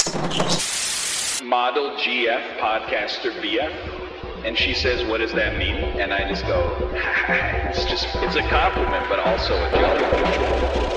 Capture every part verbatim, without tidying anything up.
Model G F, podcaster B F. And she says, what does that mean? And I just go, it's just, it's a compliment, but also a joke.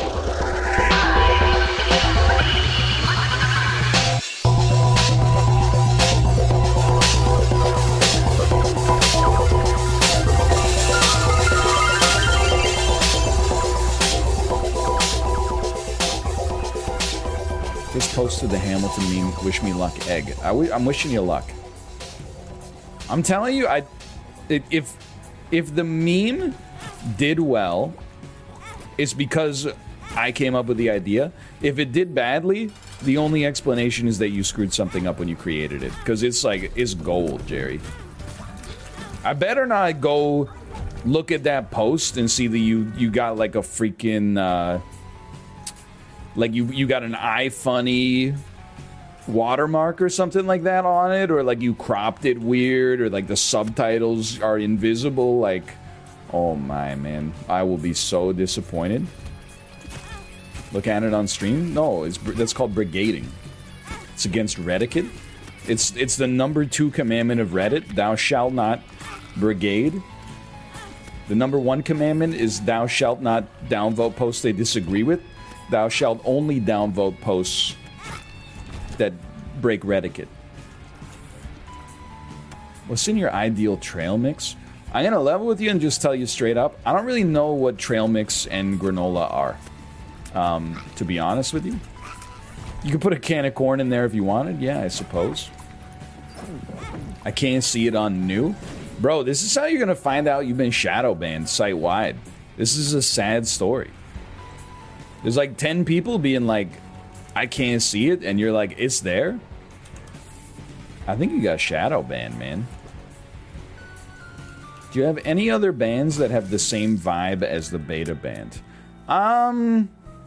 Just posted the Hamilton meme, wish me luck egg. I w- I'm wishing you luck. I'm telling you, I if if the meme did well, it's because I came up with the idea. If it did badly, the only explanation is that you screwed something up when you created it. Because it's like, it's gold, Jerry. I better not go look at that post and see that you, you got like a freaking... Uh, like you you got an iFunny watermark or something like that on it, or like you cropped it weird, or like the subtitles are invisible. Like, oh my, man, I will be so disappointed. Look at it on stream. No, it's that's called brigading. It's against Reddit. It's it's the number two commandment of Reddit. Thou shalt not brigade. The number one commandment is thou shalt not downvote posts they disagree with. Thou shalt only downvote posts that break Reddit. What's in your ideal trail mix? I'm going to level with you and just tell you straight up, I don't really know what trail mix and granola are, um, to be honest with you. You can put a can of corn in there if you wanted. Yeah, I suppose. I can't see it on new. Bro, this is how you're going to find out you've been shadow banned site-wide. This is a sad story. There's like ten people being like, I can't see it, and you're like, it's there? I think you got shadow banned, man. Do you have any other bands that have the same vibe as the beta band? Um...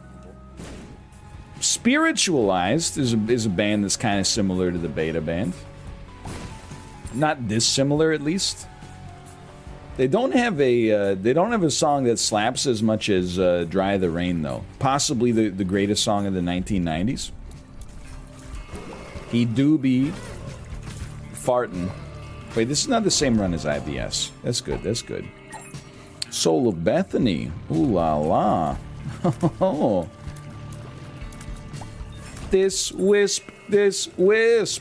Spiritualized is a, is a band that's kind of similar to the beta band. Not dissimilar, at least. They don't have a uh, they don't have a song that slaps as much as uh, "Dry the Rain," though. Possibly the, the greatest song of the nineteen nineties. He do be farting. Wait, this is not the same run as I B S. That's good. That's good. Soul of Bethany. Ooh la la. Oh. This wisp. This wisp.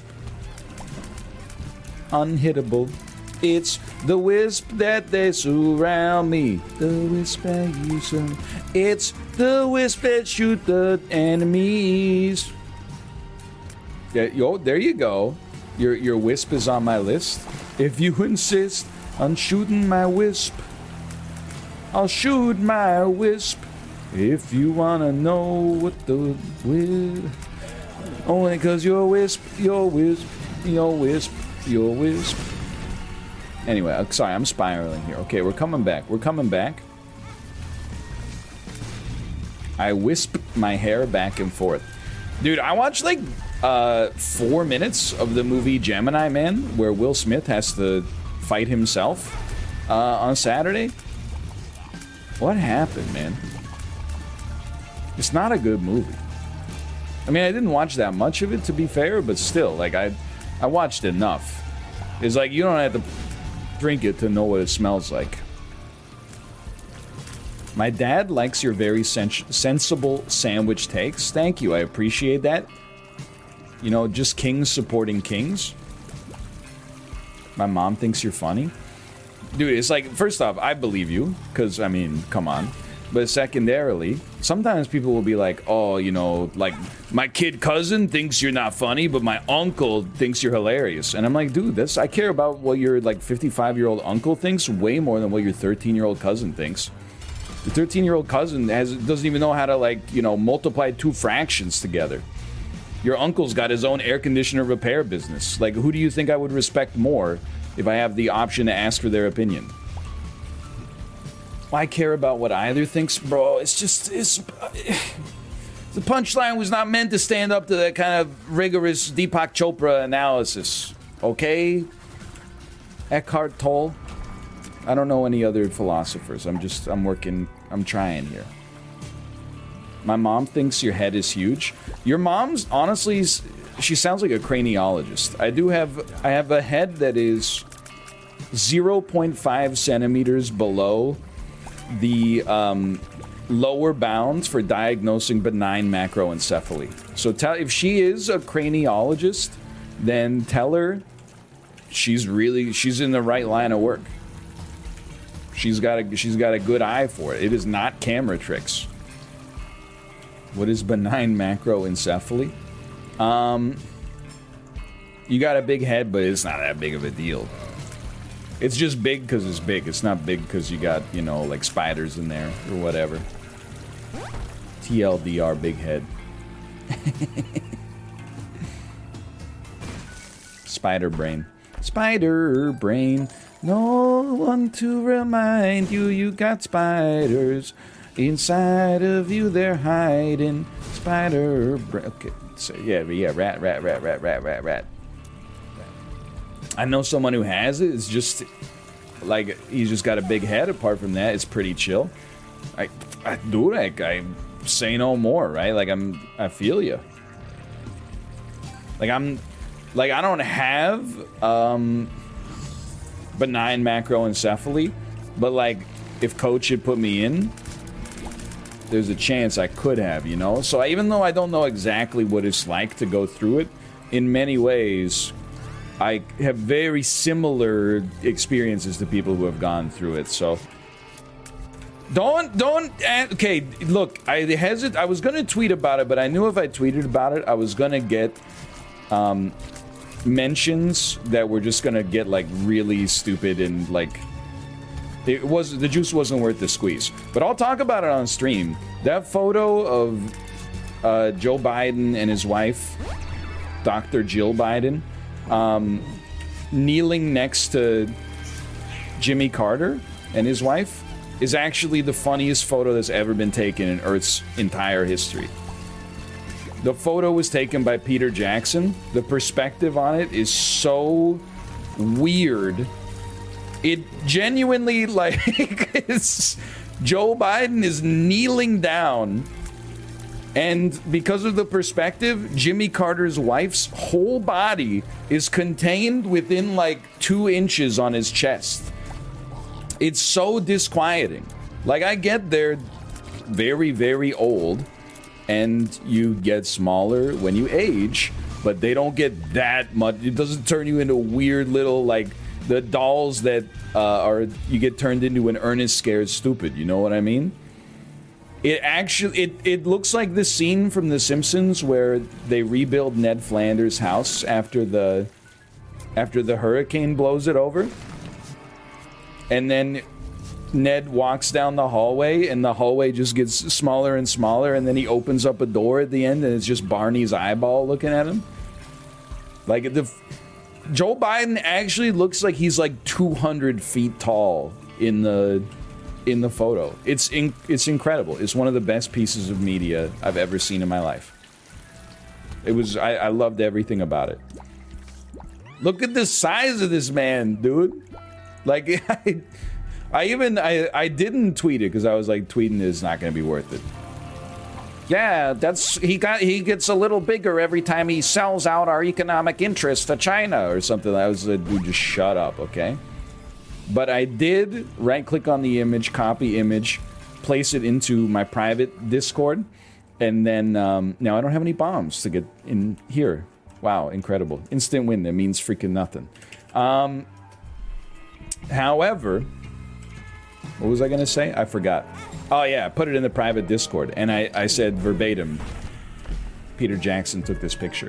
Unhittable. It's the wisp that they surround me. The wisp that you surround. It's the wisp that shoot the enemies. Yeah, yo, there you go. Your your wisp is on my list. If you insist on shooting my wisp, I'll shoot my wisp. If you wanna know what the wisp, only cause your wisp, your wisp, your wisp, your wisp. Anyway, sorry, I'm spiraling here. Okay, we're coming back. We're coming back. I wisp my hair back and forth. Dude, I watched like uh, four minutes of the movie Gemini Man, where Will Smith has to fight himself uh, on Saturday. What happened, man? It's not a good movie. I mean, I didn't watch that much of it, to be fair, but still, like, I, I watched enough. It's like, you don't have to drink it to know what it smells like. My dad likes your very sens- sensible sandwich takes. Thank you, I appreciate that. You know, just kings supporting kings. My mom thinks you're funny. Dude, it's like, first off, I believe you, because, I mean, come on. But secondarily, sometimes people will be like, oh, you know, like, my kid cousin thinks you're not funny, but my uncle thinks you're hilarious. And I'm like, dude, this, I care about what your, like, fifty-five-year-old uncle thinks way more than what your thirteen-year-old cousin thinks. The thirteen-year-old cousin has doesn't even know how to, like, you know, multiply two fractions together. Your uncle's got his own air conditioner repair business. Like, who do you think I would respect more if I have the option to ask for their opinion? Why care about what either thinks, bro? It's just, it's... The punchline was not meant to stand up to that kind of rigorous Deepak Chopra analysis. Okay? Eckhart Tolle? I don't know any other philosophers. I'm just, I'm working, I'm trying here. My mom thinks your head is huge. Your mom's, honestly, she sounds like a craniologist. I do have I have a head that is zero point five centimeters below the um, lower bounds for diagnosing benign macroencephaly. So tell if she is a craniologist, then tell her she's really she's in the right line of work. She's got a she's got a good eye for it. It is not camera tricks. What is benign macroencephaly? Um, you got a big head, but it's not that big of a deal. It's just big because it's big. It's not big because you got, you know, like spiders in there or whatever. T L D R, big head. Spider brain. Spider brain. No one to remind you you got spiders inside of you. They're hiding. Spider brain. Okay. So yeah, yeah, rat, rat, rat, rat, rat, rat, rat. I know someone who has it. It's just like he's just got a big head. Apart from that, it's pretty chill. I, I do like I say no more, right? Like I'm, I feel you. Like I'm, like I don't have um, benign macroencephaly, but like if coach had put me in, there's a chance I could have, you know? So I, even though I don't know exactly what it's like to go through it, in many ways, I have very similar experiences to people who have gone through it, so... Don't, don't... Okay, look, I hesitate. I was going to tweet about it, but I knew if I tweeted about it, I was going to get um, mentions that were just going to get, like, really stupid and, like... It was the juice wasn't worth the squeeze. But I'll talk about it on stream. That photo of uh, Joe Biden and his wife, Doctor Jill Biden, um, kneeling next to Jimmy Carter and his wife, is actually the funniest photo that's ever been taken in Earth's entire history. The photo was taken by Peter Jackson. The perspective on it is so weird. It genuinely, like, it's, Joe Biden is kneeling down, and because of the perspective, Jimmy Carter's wife's whole body is contained within, like, two inches on his chest. It's so disquieting. Like, I get they're very, very old, and you get smaller when you age, but they don't get that much. It doesn't turn you into weird little, like, the dolls that uh, are, you get turned into an Ernest Scared Stupid, you know what I mean? It actually, it, it looks like the scene from The Simpsons where they rebuild Ned Flanders' house after the, after the hurricane blows it over. And then Ned walks down the hallway, and the hallway just gets smaller and smaller, and then he opens up a door at the end, and it's just Barney's eyeball looking at him. Like, the... Joe Biden actually looks like he's like two hundred feet tall in the in the photo. It's in, it's incredible. It's one of the best pieces of media I've ever seen in my life. It was I, I loved everything about it. Look at the size of this man, dude. Like I, I even I I didn't tweet it because I was like, tweeting is not going to be worth it. Yeah, that's he got he gets a little bigger every time he sells out our economic interests to China or something. I was like, dude, just shut up, okay? But I did right click on the image, copy image, place it into my private Discord, and then um, now I don't have any bombs to get in here. Wow, incredible. Instant win, that means freaking nothing. Um, however, what was I gonna say? I forgot. Oh yeah, I put it in the private Discord, and I, I said verbatim, Peter Jackson took this picture.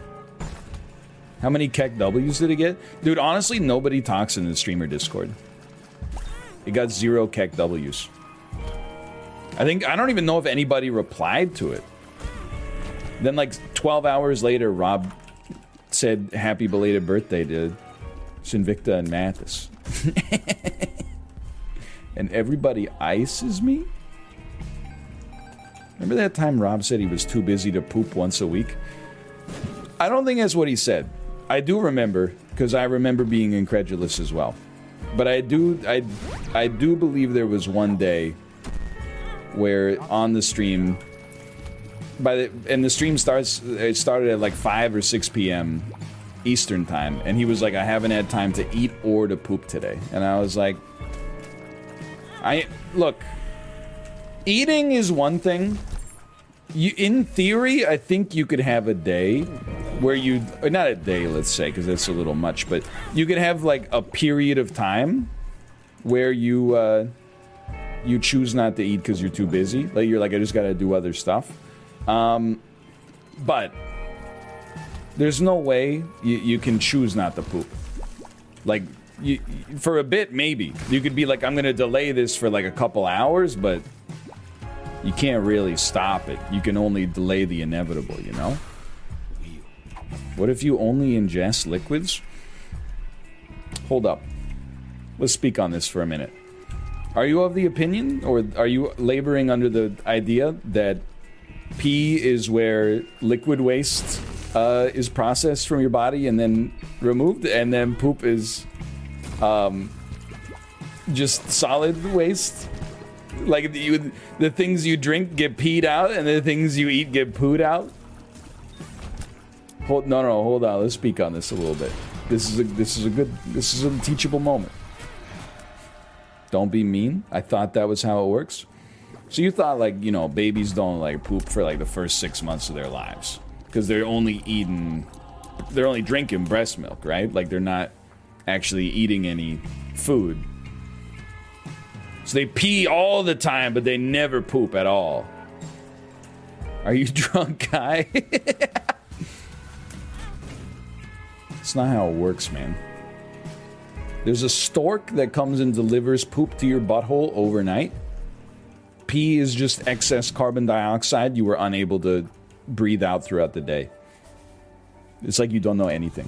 How many Keck W's did it get? Dude, honestly, nobody talks in the streamer Discord. It got zero Keck W's. I think, I don't even know if anybody replied to it. Then like twelve hours later, Rob said happy belated birthday to Sinvicta and Mathis. And everybody ices me? Remember that time Rob said he was too busy to poop once a week? I don't think that's what he said. I do remember, because I remember being incredulous as well. But I do, I, I do believe there was one day where on the stream, by the and the stream starts. It started at like five or six p m Eastern time, and he was like, "I haven't had time to eat or to poop today," and I was like, "I look, eating is one thing. You, in theory, I think you could have a day where you, or not a day, let's say, because that's a little much, but you could have like a period of time where you uh, you choose not to eat because you're too busy. Like you're like, I just gotta do other stuff. Um, but there's no way you, you can choose not to poop. Like you, for a bit, maybe you could be like, I'm gonna delay this for like a couple hours, but you can't really stop it. You can only delay the inevitable, you know? What if you only ingest liquids? Hold up. Let's speak on this for a minute. Are you of the opinion, or are you laboring under the idea that pee is where liquid waste uh, is processed from your body and then removed, and then poop is um, just solid waste? Like, you, the things you drink get peed out, and the things you eat get pooed out? Hold, no, no, hold on. Let's speak on this a little bit. This is a, this is a good, this is a teachable moment. Don't be mean. I thought that was how it works. So you thought, like, you know, babies don't, like, poop for, like, the first six months of their lives. Because they're only eating, they're only drinking breast milk, right? Like, they're not actually eating any food. So they pee all the time, but they never poop at all. Are you drunk, guy? It's not how it works, man. There's a stork that comes and delivers poop to your butthole overnight. Pee is just excess carbon dioxide you were unable to breathe out throughout the day. It's like you don't know anything.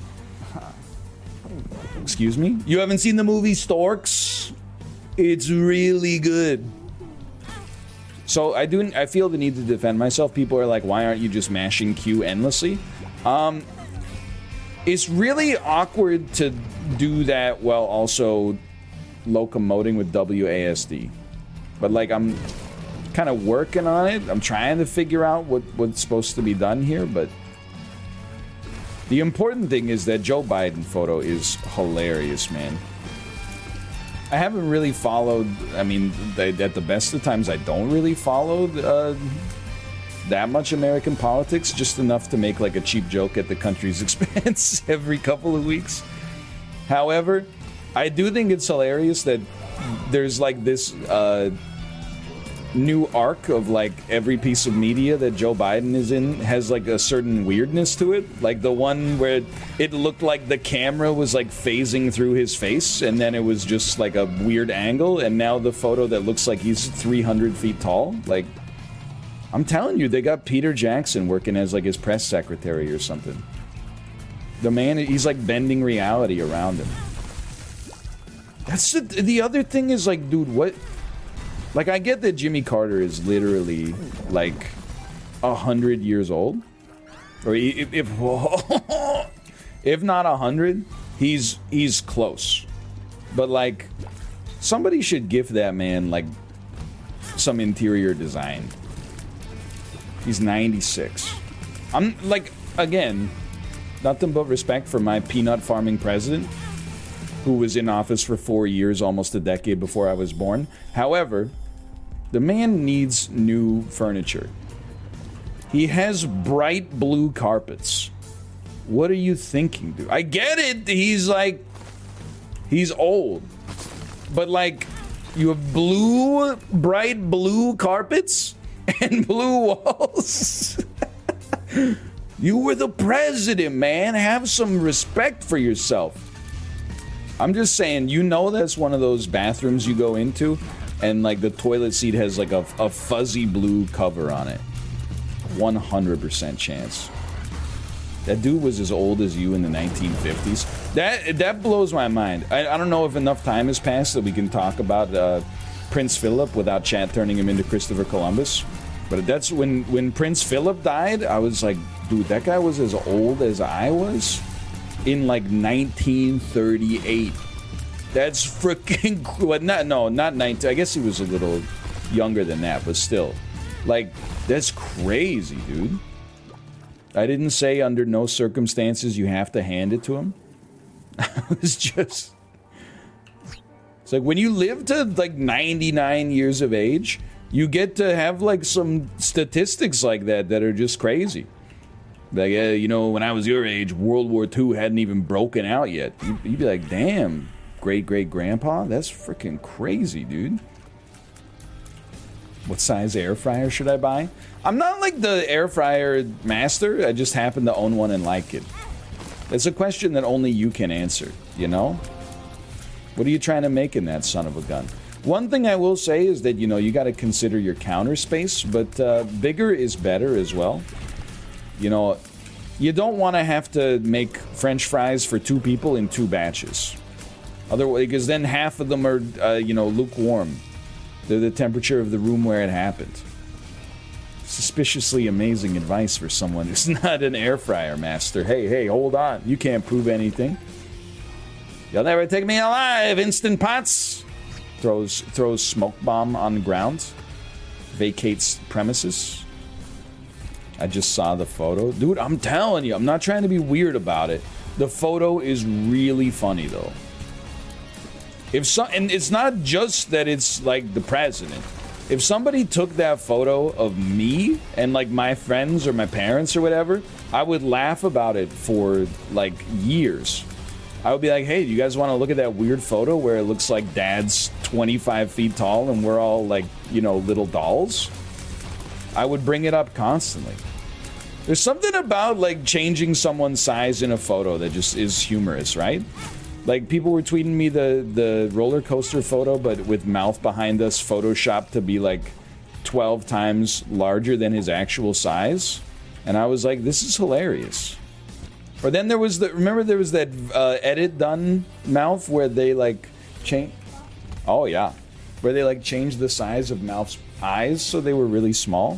Excuse me? You haven't seen the movie Storks? It's really good. So I do. I feel the need to defend myself. People are like, "Why aren't you just mashing Q endlessly?" Um, it's really awkward to do that while also locomoting with W A S D. But like, I'm kind of working on it. I'm trying to figure out what what's supposed to be done here. But the important thing is that Joe Biden photo is hilarious, man. I haven't really followed, I mean, at the best of times, I don't really follow uh, that much American politics, just enough to make like a cheap joke at the country's expense every couple of weeks. However, I do think it's hilarious that there's like this uh, new arc of like every piece of media that Joe Biden is in has like a certain weirdness to it. Like the one where it looked like the camera was like phasing through his face, and then it was just like a weird angle, and now the photo that looks like he's three hundred feet tall. Like, I'm telling you, they got Peter Jackson working as like his press secretary or something. The man, he's like bending reality around him. That's the, the other thing is like, dude, what? Like, I get that Jimmy Carter is literally, like, a hundred years old. Or if, if, if not a hundred, he's, he's close. But, like, somebody should give that man, like, some interior design. He's ninety-six. I'm, like, again, nothing but respect for my peanut farming president, who was in office for four years, almost a decade before I was born. However, the man needs new furniture. He has bright blue carpets. What are you thinking, dude? I get it. He's like, he's old. But like, you have blue, bright blue carpets and blue walls. You were the president, man. Have some respect for yourself. I'm just saying, you know that's one of those bathrooms you go into and like the toilet seat has like a, a fuzzy blue cover on it. one hundred percent chance. That dude was as old as you in the nineteen fifties. That that blows my mind. I, I don't know if enough time has passed that we can talk about uh, Prince Philip without chat turning him into Christopher Columbus. But that's when, when Prince Philip died, I was like, dude, that guy was as old as I was in like nineteen thirty-eight. That's freaking cool. Not, no, not nineteen. I guess he was a little younger than that, but still. Like, That's crazy, dude. I didn't say under no circumstances you have to hand it to him. I was just... It's like when you live to like ninety-nine years of age, you get to have like some statistics like that that are just crazy. Like, uh, you know, when I was your age, World War Two hadn't even broken out yet. You'd, you'd be like, damn, great-great-grandpa? That's freaking crazy, dude. What size air fryer should I buy? I'm not like the air fryer master. I just happen to own one and like it. It's a question that only you can answer, you know? What are you trying to make in that son of a gun? One thing I will say is that, you know, you got to consider your counter space, but uh, bigger is better as well. You know, you don't want to have to make French fries for two people in two batches. Otherwise, because then half of them are, uh, you know, lukewarm. They're the temperature of the room where it happened. Suspiciously amazing advice for someone who's not an air fryer master. Hey, hey, hold on. You can't prove anything. You'll never take me alive, Instant Pots. Throws throws smoke bomb on the ground. Vacates premises. I just saw the photo. Dude, I'm telling you, I'm not trying to be weird about it. The photo is really funny, though. If so, and it's not just that it's, like, the president. If somebody took that photo of me and, like, my friends or my parents or whatever, I would laugh about it for, like, years. I would be like, hey, do you guys want to look at that weird photo where it looks like dad's twenty-five feet tall and we're all, like, you know, little dolls? I would bring it up constantly. There's something about, like, changing someone's size in a photo that just is humorous, right? Like, people were tweeting me the, the roller coaster photo, but with mouth behind us, photoshopped to be, like, twelve times larger than his actual size. And I was like, this is hilarious. Or then there was the, remember there was that uh, edit done mouth where they, like, change... Oh, yeah. Where they, like, changed the size of Mouth's eyes so they were really small.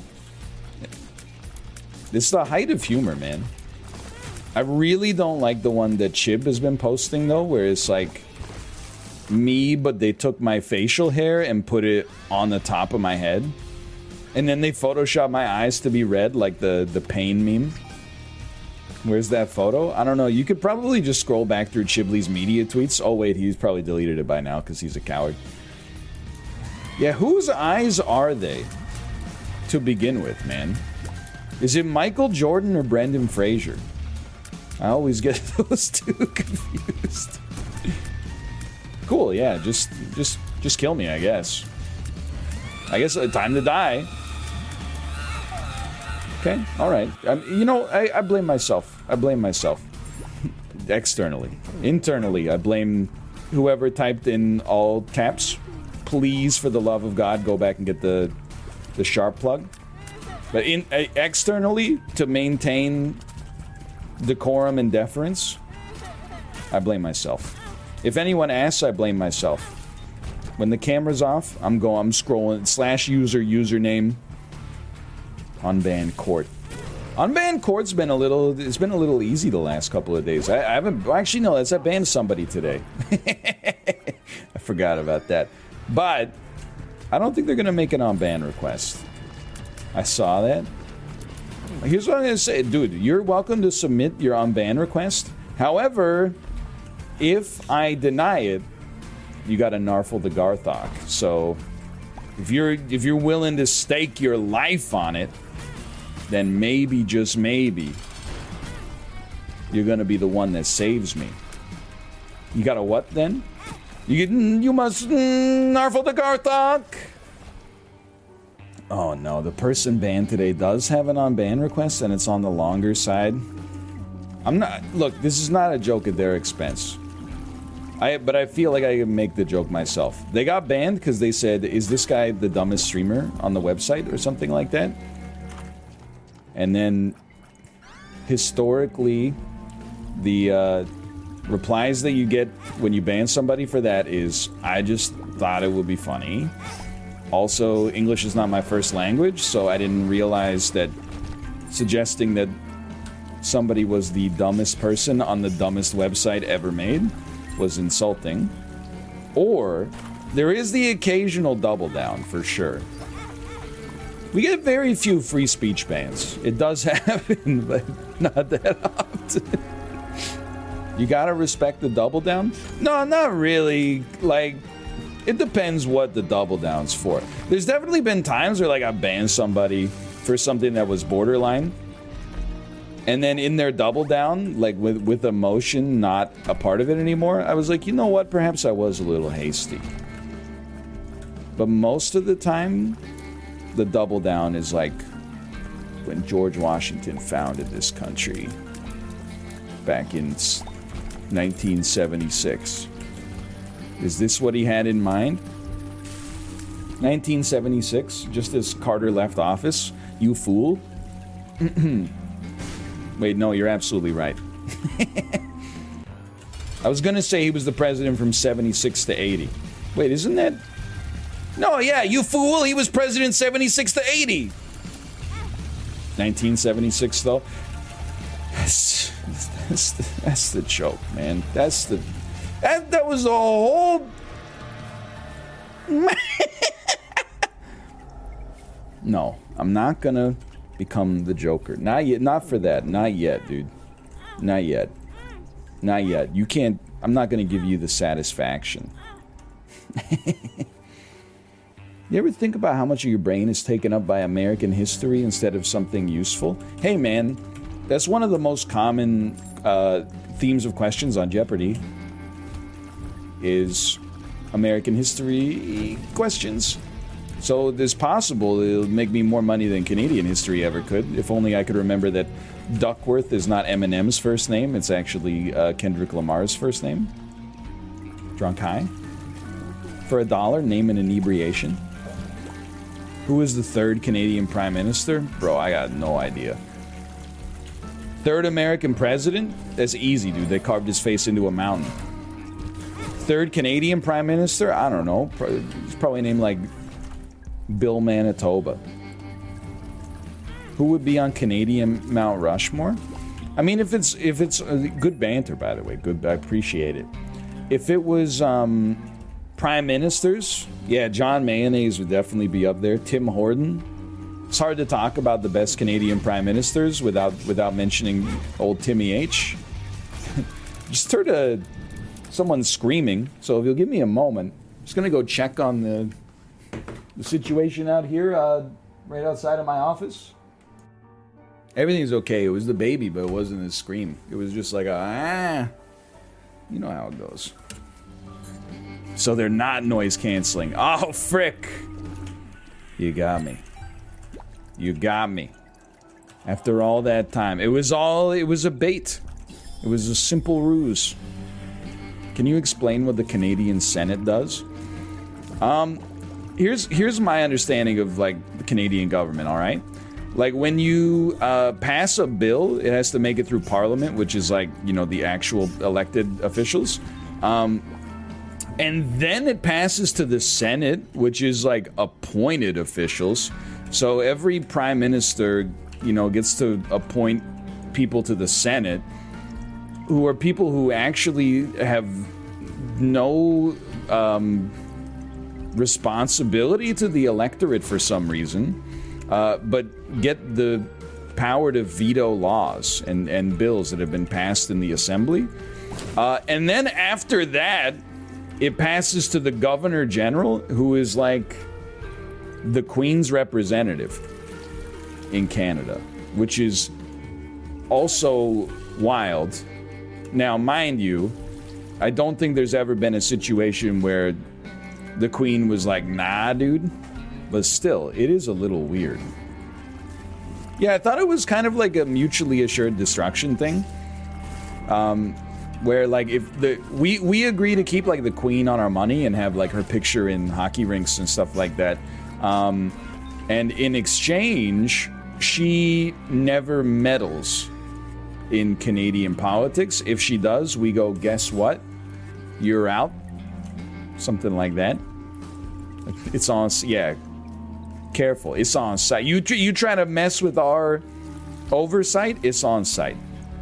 This is the height of humor, man. I really don't like the one that Chib has been posting, though, where it's, like, me, but they took my facial hair and put it on the top of my head. And then they photoshopped my eyes to be red, like the, the pain meme. Where's that photo? I don't know. You could probably just scroll back through Chibley's media tweets. Oh, wait, he's probably deleted it by now because he's a coward. Yeah, whose eyes are they to begin with, man? Is it Michael Jordan or Brendan Fraser? I always get those two confused. Cool, yeah, just just just kill me, I guess. I guess uh, time to die. Okay, all right. Um, you know, I, I blame myself. I blame myself. Externally. Internally, I blame whoever typed in all caps. Please, for the love of God, go back and get the the sharp plug. But in uh, externally, to maintain decorum and deference, I blame myself. If anyone asks, I blame myself. When the camera's off, I'm going, I'm scrolling, slash user, username, unbanned court. Unbanned court's been a little, it's been a little easy the last couple of days. I, I haven't, well, actually no, that's I banned somebody today. I forgot about that. But, I don't think they're gonna make an unban request. I saw that. Here's what I'm gonna say, dude, you're welcome to submit your unban request. However, if I deny it, you gotta narfle the Garthok. So, if you're if you're willing to stake your life on it, then maybe, just maybe, you're gonna be the one that saves me. You got a what then? You you must mm, narfle the Garthok. Oh no, the person banned today does have an unban request, and it's on the longer side. I'm not. Look, this is not a joke at their expense. I but I feel like I can make the joke myself. They got banned because they said, "Is this guy the dumbest streamer on the website?" or something like that. And then, historically, the uh, replies that you get when you ban somebody for that is, "I just thought it would be funny." Also, English is not my first language, so I didn't realize that suggesting that somebody was the dumbest person on the dumbest website ever made was insulting. Or, there is the occasional double down, for sure. We get very few free speech bans. It does happen, but not that often. You gotta respect the double down? No, not really. Like, it depends what the double down's for. There's definitely been times where, like, I banned somebody for something that was borderline. And then in their double down, like, with, with emotion not a part of it anymore, I was like, you know what? Perhaps I was a little hasty. But most of the time, the double down is like when George Washington founded this country back in nineteen seventy-six. Is this what he had in mind? nineteen seventy-six, just as Carter left office, you fool. Wait, no, you're absolutely right. I was gonna say he was the president from seventy-six to eighty. Wait, isn't that... No, yeah, you fool, he was president seventy-six to eighty. nineteen seventy-six, though. That's, that's, the, that's the joke, man. That's the... That, that was the whole... No, I'm not gonna become the Joker. Not yet. Not for that. Not yet, dude. Not yet. Not yet. You can't... I'm not gonna give you the satisfaction. You ever think about how much of your brain is taken up by American history instead of something useful? Hey, man, that's one of the most common uh, themes of questions on Jeopardy. Is American history questions. So it's possible it'll make me more money than Canadian history ever could. If only I could remember that Duckworth is not Eminem's first name. It's actually uh, Kendrick Lamar's first name. Drunk high. For a dollar, name an inebriation. Who is the third Canadian Prime Minister? Bro, I got no idea. Third American President? That's easy, dude. They carved his face into a mountain. Third Canadian Prime Minister? I don't know. It's probably named like Bill Manitoba. Who would be on Canadian Mount Rushmore? I mean, if it's if it's uh, good banter, by the way. Good, I appreciate it. If it was um, Prime Ministers, yeah, John Mayonnaise would definitely be up there. Tim Horton. It's hard to talk about the best Canadian Prime Ministers without without mentioning old Timmy H. Just heard a someone screaming, so if you'll give me a moment, I'm just gonna go check on the the situation out here, uh, right outside of my office. Everything's okay. It was the baby, but it wasn't a scream. It was just like a ah. You know how it goes. So they're not noise canceling. Oh, frick! You got me. You got me. After all that time, it was all. It was a bait. It was a simple ruse. Can you explain what the Canadian Senate does? Um, here's here's my understanding of like the Canadian government. All right, like when you uh, pass a bill, it has to make it through Parliament, which is like you know the actual elected officials, um, and then it passes to the Senate, which is like appointed officials. So every prime minister, you know, gets to appoint people to the Senate, who are people who actually have no um, responsibility to the electorate for some reason, uh, but get the power to veto laws and, and bills that have been passed in the Assembly. Uh, and then after that, it passes to the Governor General, who is like the Queen's representative in Canada, which is also wild. Now, mind you, I don't think there's ever been a situation where the Queen was like, nah, dude. But still, it is a little weird. Yeah, I thought it was kind of like a mutually assured destruction thing. Um, where, like, if the we, we agree to keep, like, the Queen on our money and have, like, her picture in hockey rinks and stuff like that. Um, and in exchange, she never meddles in Canadian politics. If she does, we go, guess what? You're out. Something like that. It's on, yeah. Careful, it's on site. You, you try to mess with our oversight, it's on site.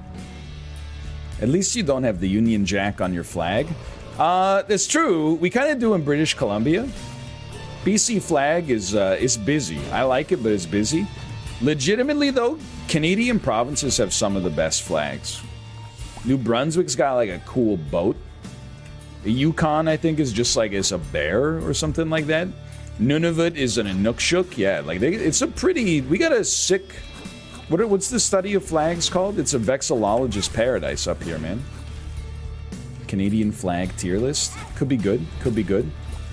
At least you don't have the Union Jack on your flag. Uh, that's true. We kind of do in British Columbia. B C flag is uh, is busy. I like it, but it's busy. Legitimately, though, Canadian provinces have some of the best flags. New Brunswick's got like a cool boat. Yukon, I think, is just like it's a bear or something like that. Nunavut is an Inukshuk. Yeah, like they, it's a pretty. We got a sick. What are, what's the study of flags called? It's a vexillologist paradise up here, man. Canadian flag tier list could be good. Could be good.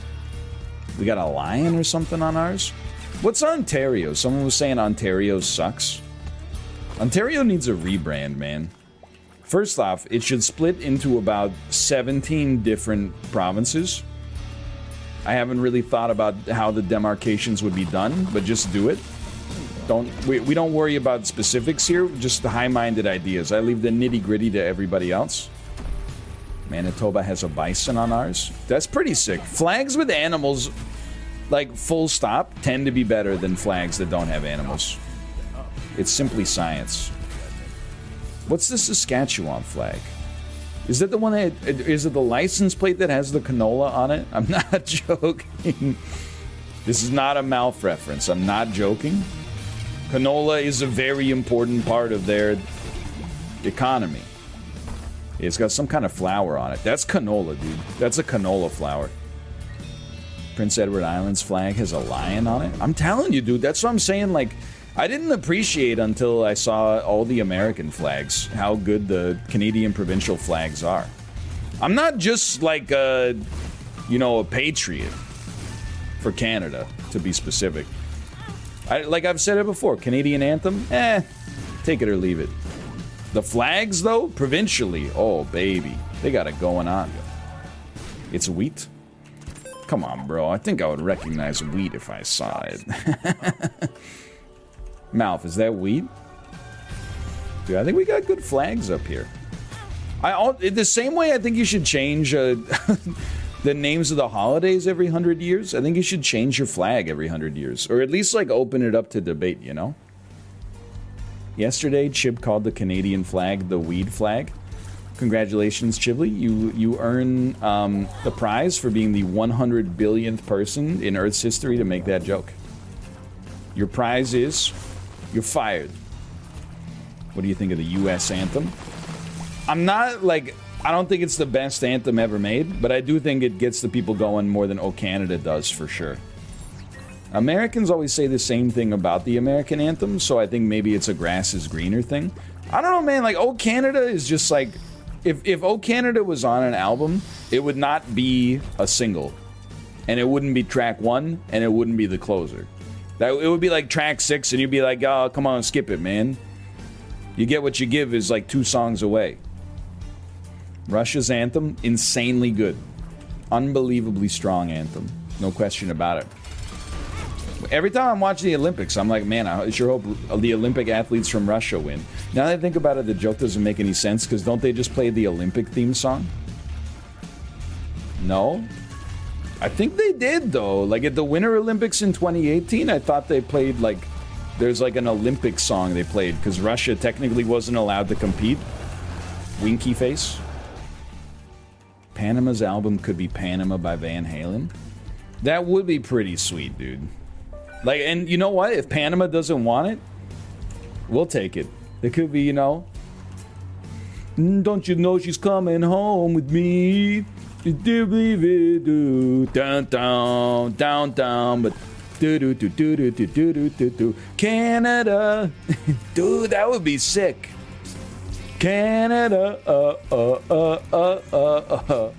We got a lion or something on ours. What's Ontario? Someone was saying Ontario sucks. Ontario needs a rebrand, man. First off, it should split into about seventeen different provinces. I haven't really thought about how the demarcations would be done, but just do it. Don't we, we don't worry about specifics here, just the high-minded ideas. I leave the nitty-gritty to everybody else. Manitoba has a bison on ours. That's pretty sick. Flags with animals, like full stop, tend to be better than flags that don't have animals. It's simply science. What's the Saskatchewan flag? Is that the one that, is it the license plate that has the canola on it? I'm not joking. This is not a mouth reference. I'm not joking. Canola is a very important part of their economy. It's got some kind of flour on it. That's canola, dude. That's a canola flour. Prince Edward Island's flag has a lion on it. I'm telling you, dude. That's what I'm saying. Like, I didn't appreciate until I saw all the American flags how good the Canadian provincial flags are. I'm not just like a, you know, a patriot for Canada, to be specific. I, like I've said it before, Canadian anthem, eh, take it or leave it. The flags, though, provincially, oh, baby, they got it going on. It's wheat? Come on, bro. I think I would recognize wheat if I saw it. Mouth, is that wheat? Dude, I think we got good flags up here. I all, the same way I think you should change uh, the names of the holidays every hundred years. I think you should change your flag every hundred years. Or at least, like, open it up to debate, you know? Yesterday, Chib called the Canadian flag the weed flag. Congratulations, Chiblee. You you earn um, the prize for being the one hundred billionth person in Earth's history to make that joke. Your prize is, you're fired. What do you think of the U S anthem? I'm not, like, I don't think it's the best anthem ever made, but I do think it gets the people going more than O Canada does, for sure. Americans always say the same thing about the American anthem, so I think maybe it's a grass is greener thing. I don't know, man, like, O Canada is just like, if, if O Canada was on an album, it would not be a single. And it wouldn't be track one, and it wouldn't be the closer. That, it would be like track six, and you'd be like, oh, come on, skip it, man. You Get What You Give is like two songs away. Russia's anthem, insanely good. Unbelievably strong anthem. No question about it. Every time I'm watching the Olympics, I'm like, man, I sure hope the Olympic athletes from Russia win. Now that I think about it, the joke doesn't make any sense, because don't they just play the Olympic theme song? No? I think they did, though. Like, at the Winter Olympics in twenty eighteen, I thought they played, like, there's like an Olympic song they played, because Russia technically wasn't allowed to compete. Winky face. Panama's album could be Panama by Van Halen. That would be pretty sweet, dude. Like, and you know what? If Panama doesn't want it, we'll take it. It could be, you know, don't you know she's coming home with me? Do believe it, do down down down down, but do do do do do do do do do do Canada, dude, that would be sick. Canada, uh uh uh uh uh uh.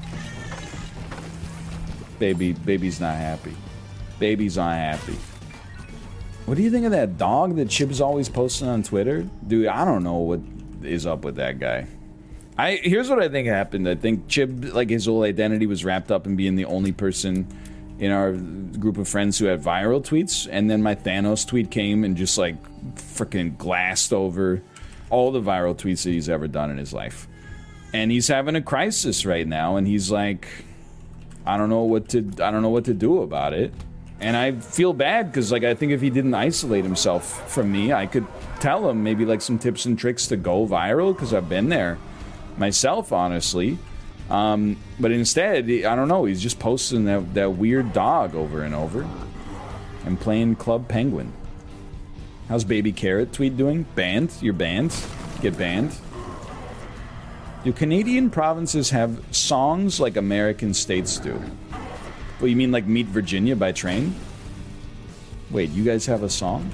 Baby, baby's not happy. Baby's not happy. What do you think of that dog that Chib's always posting on Twitter? Dude, I don't know what is up with that guy. I here's what I think happened. I think Chib, like, his whole identity was wrapped up in being the only person in our group of friends who had viral tweets, and then my Thanos tweet came and just, like, freaking glassed over all the viral tweets that he's ever done in his life. And he's having a crisis right now, and he's like, I don't know what to I don't know what to do about it. And I feel bad, because, like, I think if he didn't isolate himself from me, I could tell him maybe, like, some tips and tricks to go viral, because I've been there myself, honestly. Um, but instead, I don't know, he's just posting that, that weird dog over and over and playing Club Penguin. How's Baby Carrot Tweet doing? Banned? You're banned? Get banned? Do Canadian provinces have songs like American states do? Well, you mean like Meet Virginia by Train? Wait, you guys have a song?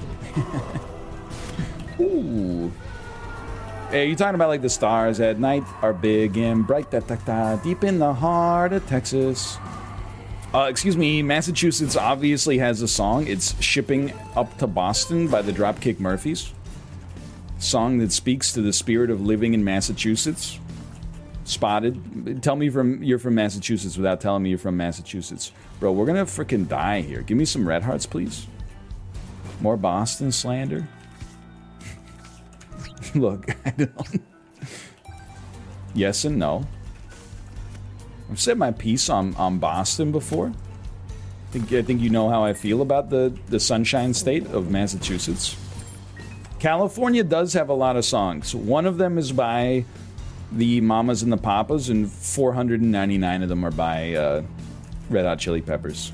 Ooh. Hey, are you talking about like the stars at night are big and bright, da, da, da, deep in the heart of Texas? Uh, excuse me, Massachusetts obviously has a song. It's Shipping Up to Boston by the Dropkick Murphys. Song that speaks to the spirit of living in Massachusetts. Spotted. Tell me from you're from Massachusetts without telling me you're from Massachusetts. Bro, we're gonna freaking die here. Give me some red hearts, please. More Boston slander. Look, I don't... Yes and no. I've said my piece on, on Boston before. I think, I think you know how I feel about the, the Sunshine State of Massachusetts. California does have a lot of songs. One of them is by the Mamas and the Papas, and four hundred ninety-nine of them are by uh, Red Hot Chili Peppers.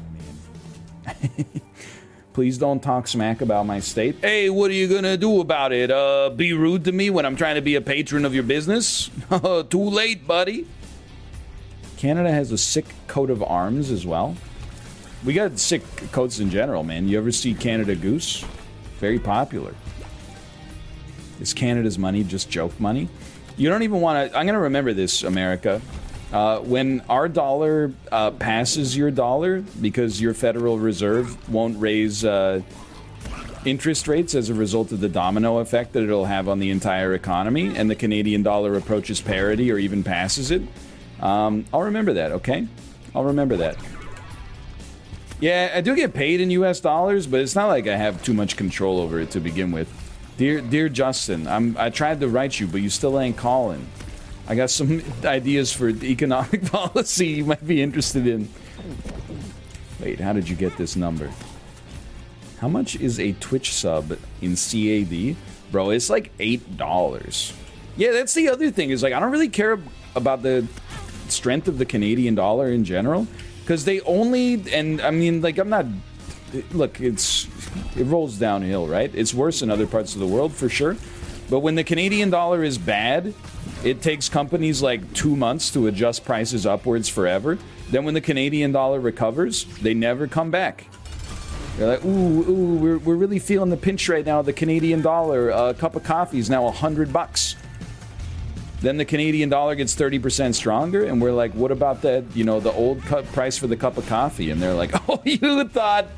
Please don't talk smack about my state. Hey, what are you gonna do about it? Uh, be rude to me when I'm trying to be a patron of your business? Too late, buddy. Canada has a sick coat of arms as well. We got sick coats in general, man. You ever see Canada Goose? Very popular. Is Canada's money just joke money? You don't even want to... I'm gonna remember this, America. Uh, when our dollar uh, passes your dollar, because your Federal Reserve won't raise uh, interest rates as a result of the domino effect that it'll have on the entire economy, and the Canadian dollar approaches parity or even passes it, um, I'll remember that, okay? I'll remember that. Yeah, I do get paid in U S dollars, but it's not like I have too much control over it to begin with. Dear, dear Justin, I'm, I tried to write you, but you still ain't calling. I got some ideas for economic policy you might be interested in. Wait, how did you get this number? How much is a Twitch sub in C A D? Bro, it's like eight dollars. Yeah, that's the other thing, is like, I don't really care about the strength of the Canadian dollar in general, because they only, and I mean, like, I'm not, look, it's, it rolls downhill, right? It's worse in other parts of the world, for sure. But when the Canadian dollar is bad, it takes companies like two months to adjust prices upwards forever. Then when the Canadian dollar recovers, they never come back. They're like, ooh, ooh, we're, we're really feeling the pinch right now. The Canadian dollar, a cup of coffee is now a hundred bucks. Then the Canadian dollar gets thirty percent stronger, and we're like, what about that, you know, the old cup price for the cup of coffee? And they're like, oh, you thought...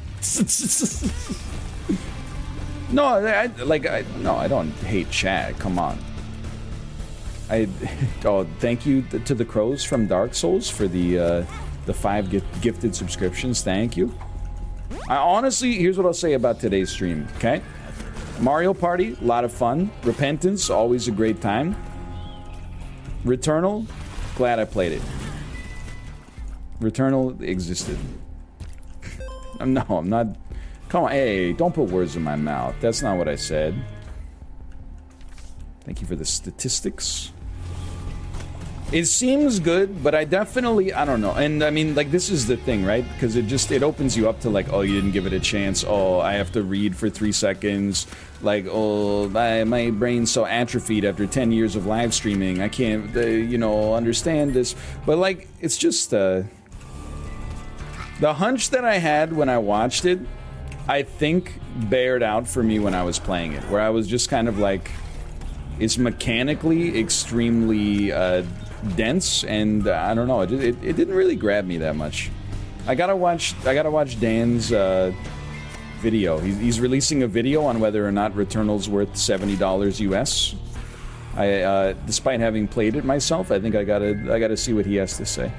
No, I, like, I, no, I don't hate chat. Come on. I, oh, thank you to the Crows from Dark Souls for the, uh, the five gift, gifted subscriptions. Thank you. I honestly, here's what I'll say about today's stream, okay? Mario Party, a lot of fun. Repentance, always a great time. Returnal, glad I played it. Returnal existed. No, I'm not... Come on, hey, don't put words in my mouth. That's not what I said. Thank you for the statistics. It seems good, but I definitely, I don't know. And I mean, like, this is the thing, right? Because it just, it opens you up to like, oh, you didn't give it a chance. Oh, I have to read for three seconds. Like, oh, my, my brain's so atrophied after ten years of live streaming. I can't, uh, you know, understand this. But like, it's just, uh... the hunch that I had when I watched it, I think bared out for me when I was playing it, where I was just kind of like, it's mechanically extremely uh, dense, and uh, I don't know, it, it, it didn't really grab me that much. I gotta watch, I gotta watch Dan's uh, video. He's, he's releasing a video on whether or not Returnal's worth seventy dollars U S. I, uh, despite having played it myself, I think I gotta, I gotta see what he has to say.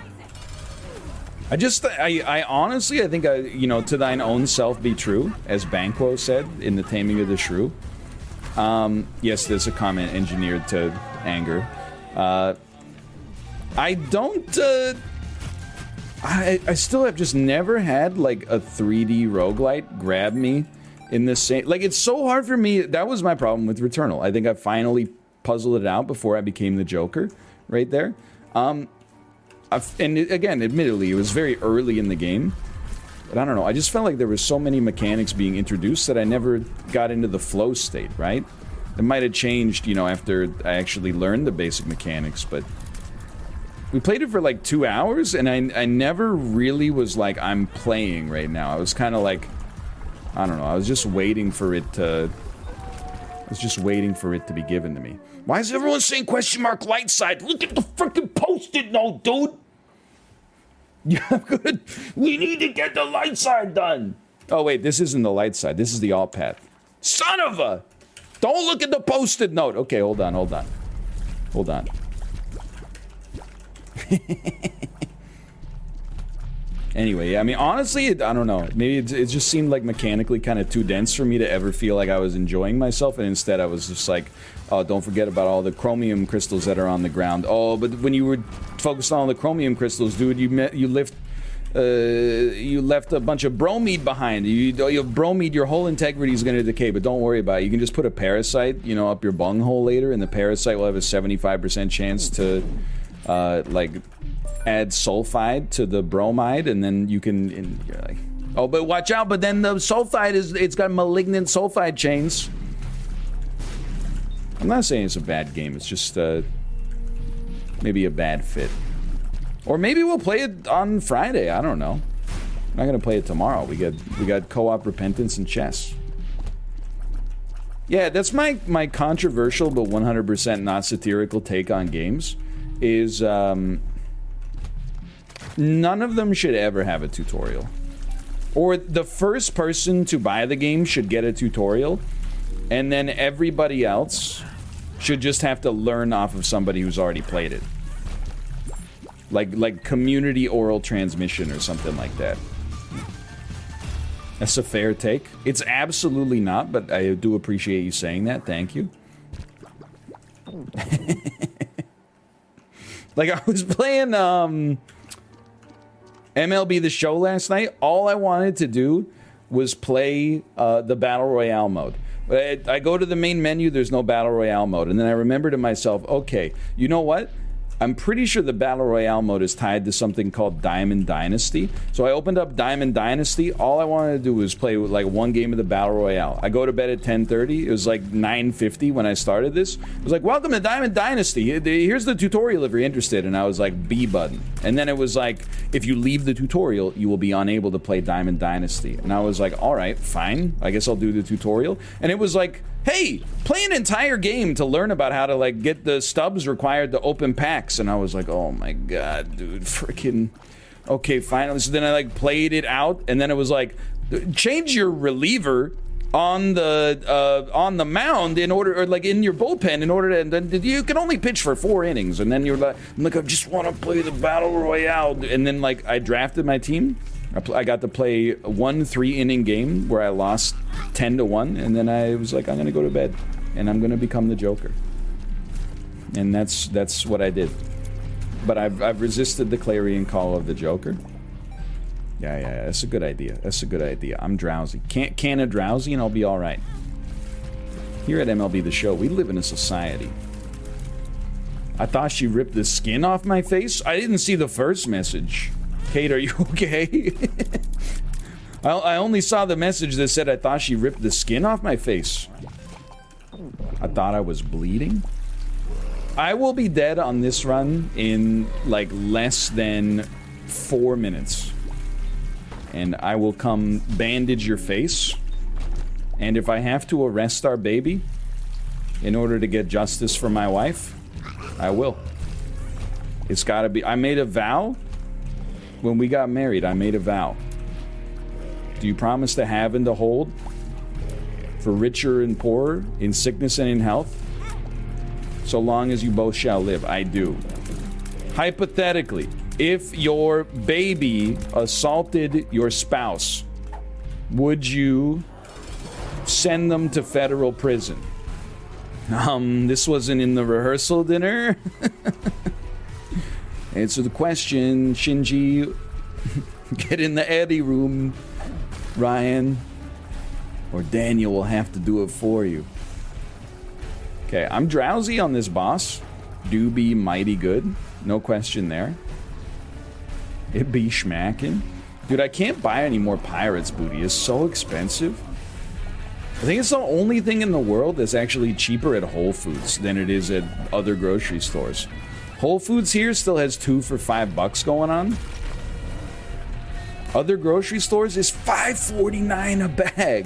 I just, I, I honestly, I think, I, you know, to thine own self be true, as Banquo said in The Taming of the Shrew. Um, yes, there's a comment engineered to anger. Uh, I don't, uh, I, I still have just never had, like, a three D roguelite grab me in the same, like, it's so hard for me. That was my problem with Returnal. I think I finally puzzled it out before I became the Joker, right there. Um, I've, and it, again, admittedly, it was very early in the game. But I don't know, I just felt like there were so many mechanics being introduced that I never got into the flow state, right? It might have changed, you know, after I actually learned the basic mechanics, but... We played it for like two hours, and I, I never really was like, I'm playing right now. I was kind of like, I don't know, I was just waiting for it to... I was just waiting for it to be given to me. Why is everyone saying question mark light side? Look at the freaking post-it note, dude! Yeah, good. We need to get the light side done. Oh wait, this isn't the light side. This is the alt path. Son of a! Don't look at the post-it note. Okay, hold on, hold on, hold on. Anyway, yeah, I mean, honestly, it, I don't know. Maybe it, it just seemed like mechanically kind of too dense for me to ever feel like I was enjoying myself, and instead I was just like, oh, don't forget about all the chromium crystals that are on the ground. Oh, but when you were focused on all the chromium crystals, dude, you met, you lift, uh, you left a bunch of bromide behind. You, you have bromide, your whole integrity is going to decay, but don't worry about it. You can just put a parasite, you know, up your bunghole later, and the parasite will have a seventy-five percent chance to, uh, like... add sulfide to the bromide, and then you can, and you're like, oh, but watch out, but then the sulfide is, it's got malignant sulfide chains. I'm not saying it's a bad game, it's just, uh, maybe a bad fit. Or maybe we'll play it on Friday, I don't know. I'm not gonna play it tomorrow, we got, we got co-op Repentance and chess. Yeah, that's my, my controversial but one hundred percent not satirical take on games, is, um... none of them should ever have a tutorial. Or the first person to buy the game should get a tutorial, and then everybody else should just have to learn off of somebody who's already played it. Like, like community oral transmission or something like that. That's a fair take. It's absolutely not, but I do appreciate you saying that. Thank you. Like, I was playing, um... M L B The Show last night. All I wanted to do was play uh, the Battle Royale mode. I, I go to the main menu, there's no Battle Royale mode. And then I remember to myself, okay, you know what? I'm pretty sure the Battle Royale mode is tied to something called Diamond Dynasty. So I opened up Diamond Dynasty. All I wanted to do was play like one game of the Battle Royale. I go to bed at ten thirty. It was like nine fifty when I started this. It was like, welcome to Diamond Dynasty. Here's the tutorial if you're interested. And I was like, B button. And then it was like, if you leave the tutorial, you will be unable to play Diamond Dynasty. And I was like, all right, fine. I guess I'll do the tutorial. And it was like, hey, play an entire game to learn about how to, like, get the stubs required to open packs. And I was like, oh my god, dude, freaking... Okay, finally. So then I, like, played it out, and then it was like, change your reliever on the, uh, on the mound in order, or, like, in your bullpen in order to... And then you can only pitch for four innings. And then you're like, I'm like, I just want to play the Battle Royale. And then, like, I drafted my team. I got to play one three-inning game where I lost ten to one, and then I was like, I'm going to go to bed, and I'm going to become the Joker. And that's that's what I did. But I've, I've resisted the clarion call of the Joker. Yeah, yeah, yeah, that's a good idea. That's a good idea. I'm drowsy. Can't can a drowsy, and I'll be all right. Here at M L B The Show, we live in a society. I thought she ripped the skin off my face? I didn't see the first message. Kate, are you okay? I, I only saw the message that said I thought she ripped the skin off my face. I thought I was bleeding. I will be dead on this run in, like, less than four minutes. And I will come bandage your face. And if I have to arrest our baby in order to get justice for my wife, I will. It's gotta be... I made a vow... When we got married, I made a vow. Do you promise to have and to hold? For richer and poorer, in sickness and in health? So long as you both shall live. I do. Hypothetically, if your baby assaulted your spouse, would you send them to federal prison? Um, this wasn't in the rehearsal dinner. Answer the question, Shinji. Get in the Eddie room, Ryan. Or Daniel will have to do it for you. Okay, I'm drowsy on this boss. Do be mighty good. No question there. It be schmacking. Dude, I can't buy any more Pirates booty. It's so expensive. I think it's the only thing in the world that's actually cheaper at Whole Foods than it is at other grocery stores. Whole Foods here still has two for five bucks going on. Other grocery stores is five forty-nine a bag.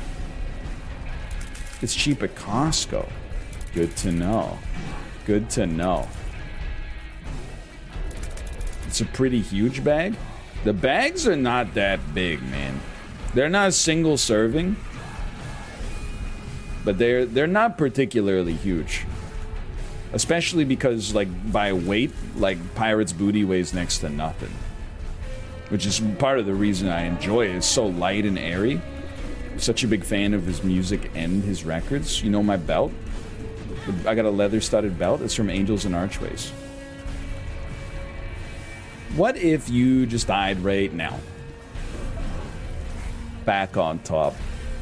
It's cheap at Costco. Good to know. Good to know. It's a pretty huge bag. The bags are not that big, man. They're not single serving, but they're they're not particularly huge. Especially because, like, by weight, like, Pirate's booty weighs next to nothing. Which is part of the reason I enjoy it. It's so light and airy. I'm such a big fan of his music and his records. You know my belt? I got a leather-studded belt. It's from Angels and Archways. What if you just died right now? Back on top.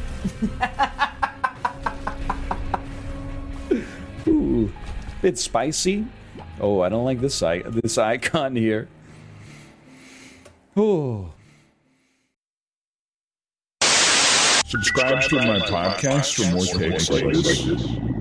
Ooh. Bit spicy. Oh, I don't like this I this icon here. Oh. Subscribe to my podcast for more takes like this.